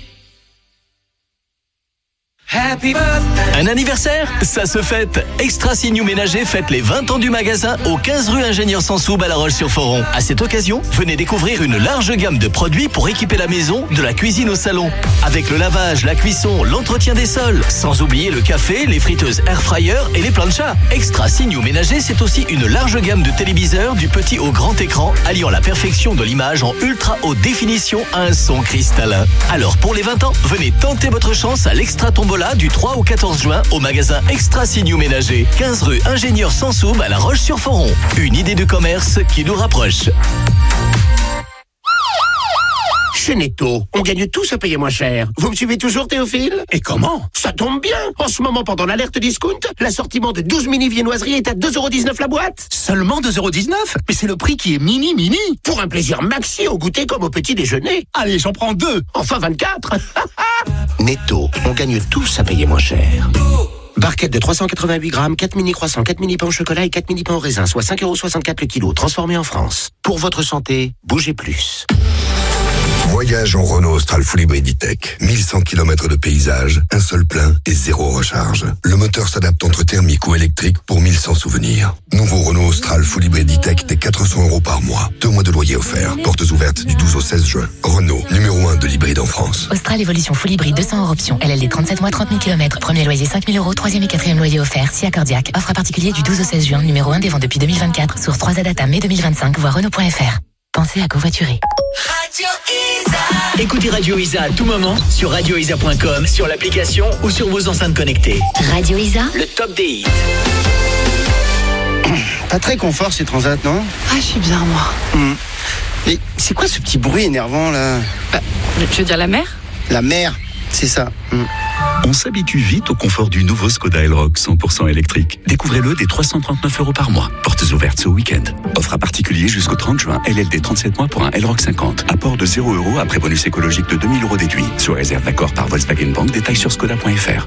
Un anniversaire, ça se fête. Extra Signou Ménager fête les 20 ans du magasin au 15 rue Ingénieur Sansoub à La Roche-sur-Foron. À cette occasion, venez découvrir une large gamme de produits pour équiper la maison, de la cuisine au salon. Avec le lavage, la cuisson, l'entretien des sols. Sans oublier le café, les friteuses air fryer et les planchas. Extra Signou Ménager, c'est aussi une large gamme de téléviseurs du petit au grand écran, alliant la perfection de l'image en ultra haute définition à un son cristallin. Alors pour les 20 ans, venez tenter votre chance à l'Extra Tombola du 3 au 14 juin au magasin Extra Signou Ménager, 15 rue Ingénieur Sansoub à La Roche-sur-Foron. Une idée de commerce qui nous rapproche. Chez Netto, on gagne tous à payer moins cher. Vous me suivez toujours, Théophile? Et comment? Ça tombe bien. En ce moment, pendant l'alerte discount, l'assortiment de 12 mini viennoiseries est à 2,19 € la boîte. Seulement 2,19 €? Mais c'est le prix qui est mini. Pour un plaisir maxi au goûter comme au petit déjeuner. Allez, j'en prends 2. Enfin 24. Netto, on gagne tous à payer moins cher. Barquette de 388 grammes, 4 mini croissants, 4 mini pains au chocolat et 4 mini pains au raisin, soit 5,64€ le kilo, transformés en France. Pour votre santé, bougez plus. Voyage en Renault Austral Full Hybrid E-Tech. 1100 km de paysage, un seul plein et 0 recharge. Le moteur s'adapte entre thermique ou électrique pour 1100 souvenirs. Nouveau Renault Austral Full Hybrid E-Tech dès 400€ par mois. 2 mois de loyer offerts. Portes ouvertes du 12 au 16 juin. Renault, numéro 1 de l'hybride en France. Austral Evolution Full Hybrid 200€ option. LLD 37 mois, 30 000 km. Premier loyer 5 000€. Troisième et quatrième loyer offert. Si accordiaque. Offre à particulier du 12 au 16 juin. Numéro 1 des ventes depuis 2024. Source 3 Data mai 2025. Voir Renault.fr. Pensez à covoiturer. Écoutez Radio Isa à tout moment sur radioisa.com, sur l'application ou sur vos enceintes connectées. Radio Isa, le top des hits. Pas très confort ces transats, non? Ah, je suis bien, moi. Mais c'est quoi ce petit bruit énervant, là? Tu veux dire la mer? La mer, c'est ça. On s'habitue vite au confort du nouveau Skoda Elroq 100% électrique. Découvrez-le dès 339€ par mois. Portes ouvertes ce week-end. Offre à particulier jusqu'au 30 juin. LLD 37 mois pour un Elroq 50. Apport de 0€ après bonus écologique de 2000€ déduit. Sous réserve d'accord par Volkswagen Bank. Détails sur skoda.fr.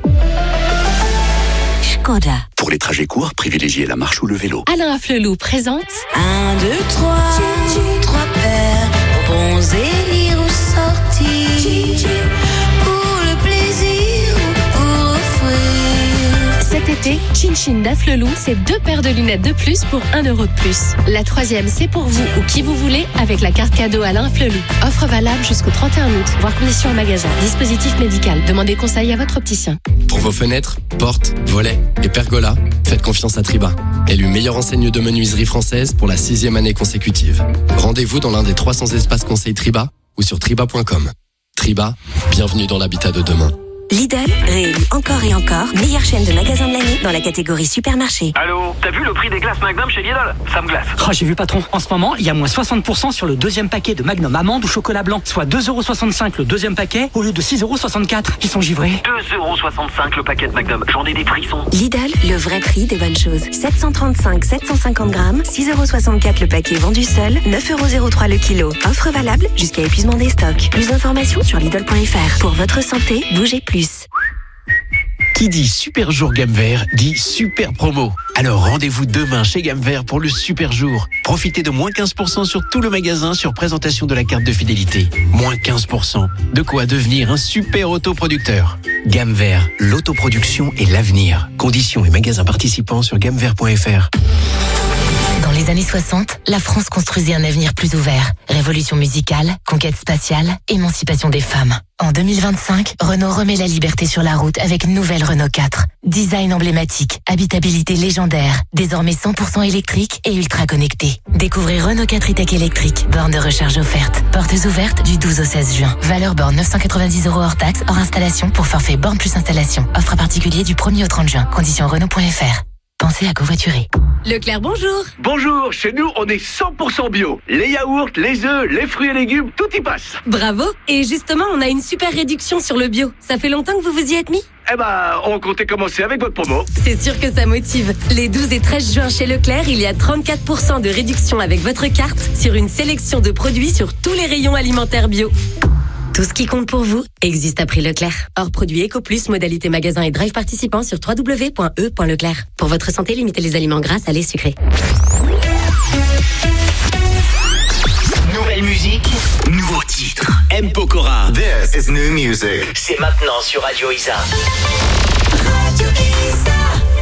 Skoda. Pour les trajets courts, privilégiez la marche ou le vélo. Alain Afflelou présente 1, 2, 3, 3 paires, bons élire ou sortir, pour le plaisir ou pour offrir. Cet été, Chin Chin d'Afflelou, c'est 2 paires de lunettes de plus pour 1€ de plus. La troisième, c'est pour vous ou qui vous voulez avec la carte cadeau Alain Afflelou. Offre valable jusqu'au 31 août. Voir conditions en magasin. Dispositif médical. Demandez conseil à votre opticien. Pour vos fenêtres, portes, volets et pergolas, faites confiance à Triba. Élu meilleure enseigne de menuiserie française pour la 6e année consécutive. Rendez-vous dans l'un des 300 espaces conseils Triba ou sur triba.com. Triba, bienvenue dans l'habitat de demain. Lidl, réélu encore et encore, meilleure chaîne de magasins de l'année dans la catégorie supermarché. Allô, t'as vu le prix des glaces Magnum chez Lidl? Ça me glace. Oh, j'ai vu patron, en ce moment, il y a moins 60% sur le deuxième paquet de Magnum amande ou chocolat blanc, soit 2,65€ le deuxième paquet au lieu de 6,64€. Ils sont givrés. 2,65€ le paquet de Magnum, j'en ai des frissons. Lidl, le vrai prix des bonnes choses. 735, 750 grammes, 6,64€ le paquet vendu seul, 9,03€ le kilo. Offre valable jusqu'à épuisement des stocks. Plus d'informations sur Lidl.fr. Pour votre santé, bougez plus. Qui dit super jour gamme vert dit super promo. Alors rendez-vous demain chez Gamme Vert pour le super jour. Profitez de moins 15% sur tout le magasin sur présentation de la carte de fidélité. Moins 15%. De quoi devenir un super autoproducteur. Gamme Vert, l'autoproduction est l'avenir. Conditions et magasins participants sur gammevert.fr. Dans les années 60, la France construisait un avenir plus ouvert. Révolution musicale, conquête spatiale, émancipation des femmes. En 2025, Renault remet la liberté sur la route avec une nouvelle Renault 4. Design emblématique, habitabilité légendaire, désormais 100% électrique et ultra connecté. Découvrez Renault 4 e-Tech électrique, borne de recharge offerte. Portes ouvertes du 12 au 16 juin. Valeur borne 990€ hors taxe, hors installation pour forfait borne plus installation. Offre à particulier du 1er au 30 juin. Conditions Renault.fr. Pensez à covoiturer. Leclerc, bonjour. Bonjour, chez nous on est 100% bio. Les yaourts, les œufs, les fruits et légumes, tout y passe. Bravo. Et justement, on a une super réduction sur le bio. Ça fait longtemps que vous vous y êtes mis? Eh ben, on comptait commencer avec votre promo. C'est sûr que ça motive. Les 12 et 13 juin chez Leclerc, il y a 34% de réduction avec votre carte sur une sélection de produits sur tous les rayons alimentaires bio. Tout ce qui compte pour vous existe à prix Leclerc. Hors produit EcoPlus, modalité magasin et drive participant sur www.e.leclerc. Pour votre santé, limitez les aliments gras, salés, sucrés. Nouvelle musique, nouveau titre. M. Pokora. This is new music. C'est maintenant sur Radio Isa. Radio Isa.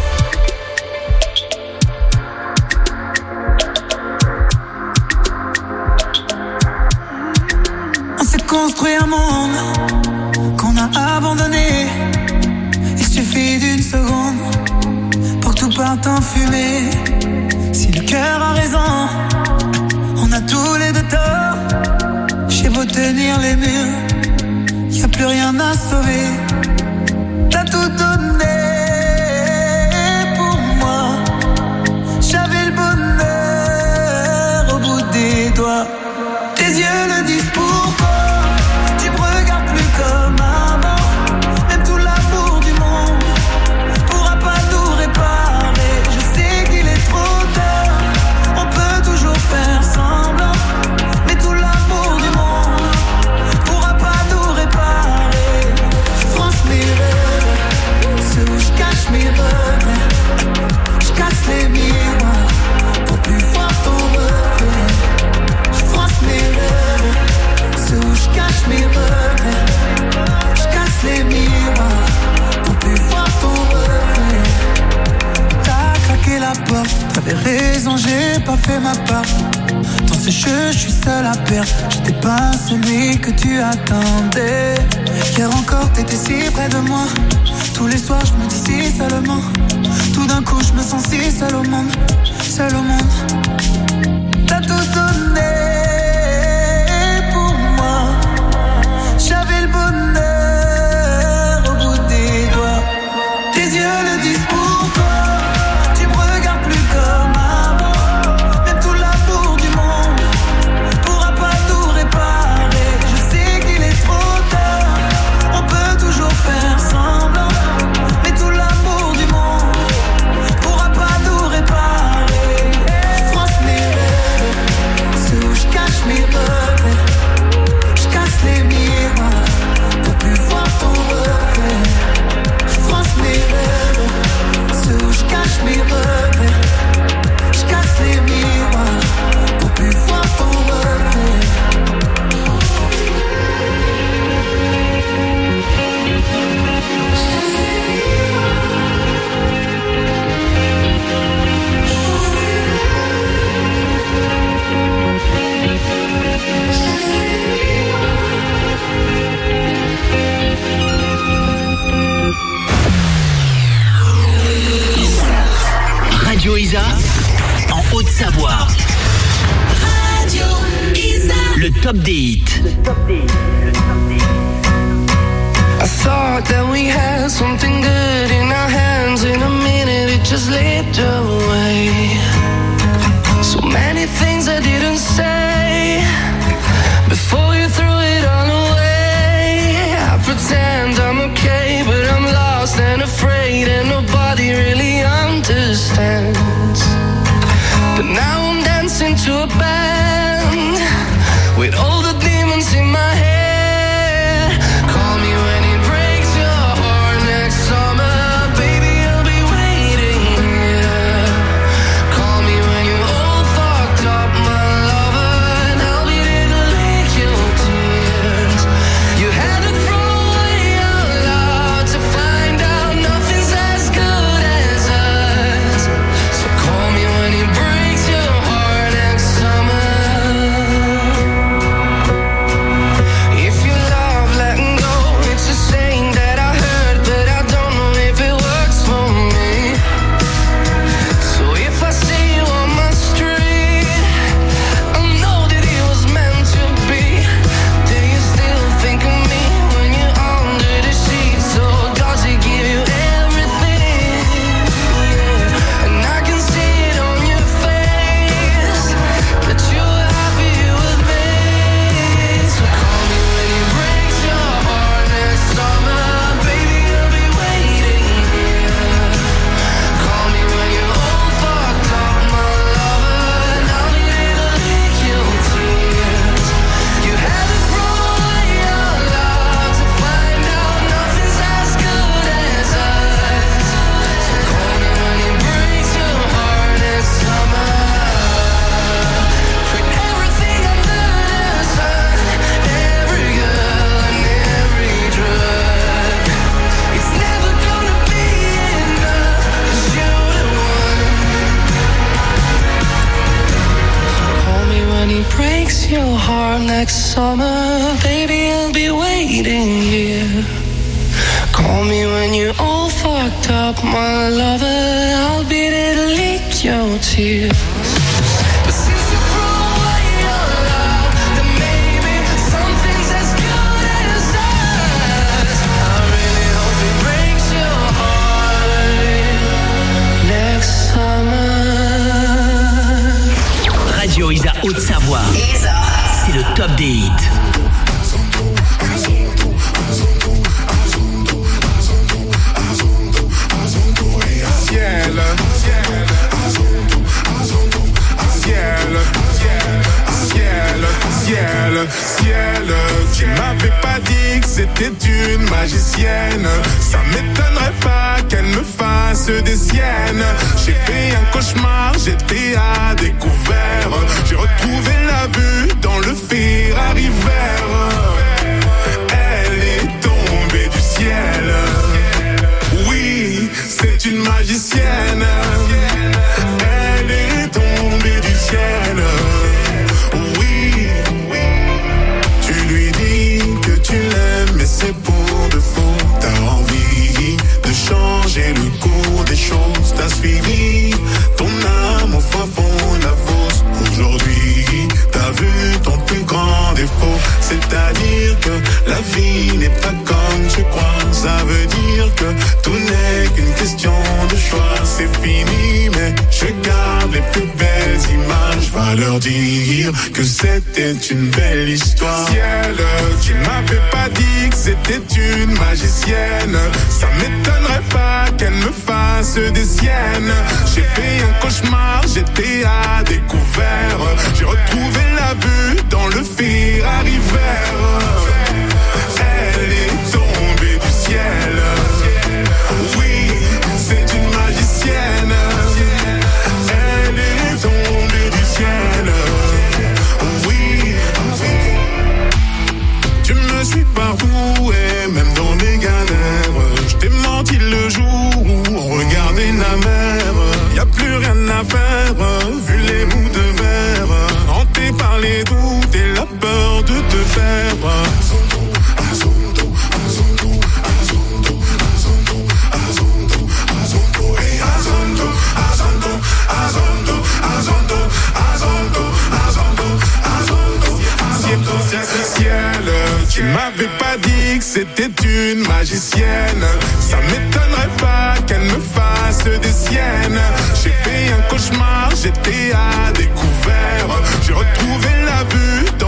On s'est construit un monde qu'on a abandonné. Il suffit d'une seconde pour que tout parte en fumée. Si le cœur a raison, on a tous les deux tort. J'ai beau tenir les murs, y a plus rien à sauver. T'as tout donné pour moi. J'avais le bonheur au bout des doigts. Tes yeux le disent pourquoi. Tu me regardes plus comme avant. Même tout l'amour du monde pourra pas tout réparer. Je sais qu'il est trop tard. On peut toujours faire semblant. Mais tout l'amour du monde pourra pas tout réparer. Je France mes rêves, ceux où je cache mes rêves. suis seul à perdre. J'étais pas celui que tu attendais. Hier encore t'étais si près de moi. Tous les soirs je me dis si seulement. Tout d'un coup je me sens si seul au monde. Seul au monde. T'as tout donné pour moi. J'avais le bonheur au bout des doigts. Tes yeux le disent pour toi. Tu me regardes plus comme avant. Même tout l'amour du monde pourra pas tout réparer. Je sais qu'il est trop tard. On peut toujours faire semblant. Mais tout l'amour du monde pourra pas tout réparer. Je pense mes rêves, ceux où je cache mes regrets. Je casse les miroirs pour plus voir ton reflet. Je pense mes rêves, ceux où je cache mes regrets. Je casse les miroirs pour plus voir ton reflet. Radio Isa, en Haute-Savoie. Radio Isa. Le top des hits. I thought that we had something good in our hands. In a minute it just slipped away. So many things I didn't say before you threw it all away. I pretend I'm okay, but I'm lost and afraid, and nobody really understands. But now I'm dancing to a band with all the demons in my head. Call me when it breaks your heart next summer, baby, I'll be waiting here. Call me when you're all fucked up, my lover, and I'll be there to lick your tears. You had to throw away your love to find out nothing's as good as us. So call me when it breaks your heart next summer. If you love letting go, it's a saying that I heard, but I don't know if it works for me. So if I see you on my street, I know that it was meant to be. Do you still think of me when you're under the sheets? Or does it give you everything? Yeah. And I can see it on your face that you're happy with me. So call me when it breaks your heart next summer, baby, I'll be waiting here. Call me when you're all fucked up, my lover, and I'll be there to lick your tears. You had to throw away your love to find out nothing's as good as us. So call me when it breaks your heart next summer. Put everything under the sun, every girl and every drug. It's never gonna be enough, 'cause you're the one. Call me when he breaks your heart next summer, baby, I'll be waiting here. Call me when you're all fucked up, my lover, I'll be there to lick your tears. But since you threw away your love, then maybe something's as good as us. I really hope it breaks your heart next summer. Radio Isa Haute-Savoie. C'est le top des hits. Ciel, ciel, ciel, tu m'avais pas dit que c'était une magicienne. Ça m'étonnerait pas qu'elle me fasse des siennes. J'ai fait un cauchemar, j'étais à découvert. J'ai retrouvé la vue dans le Ferrari vert. Elle est tombée du ciel. Oui, c'est une magicienne. Elle est tombée du ciel. Oui, défaut. C'est-à-dire que la vie n'est pas comme tu crois. Ça veut dire que tout n'est qu'une question de choix. C'est fini, mais je garde les plus belles images. Va leur dire que c'était une belle histoire. Ciel, tu m'avais pas dit que c'était une magicienne. Ça m'étonnerait pas qu'elle me fasse des siennes. J'ai fait un cauchemar, j'étais à découvert. J'ai retrouvé la vue dans le Ferrari vert. Elle est tombée du ciel. Oui, c'est une magicienne. Elle est tombée du ciel. Oui, tu me suis partout et même dans mes galères. Je t'ai menti le jour où on regardait la mer. Y'a plus rien à faire, vu les mous de verre. Hanté par les doutes et la peur de te perdre. Ciel, tu m'avais pas dit que c'était une magicienne. Ça m'étonnerait pas qu'elle me fasse des siennes. J'ai fait un cauchemar, j'étais à découvert. J'ai retrouvé la vue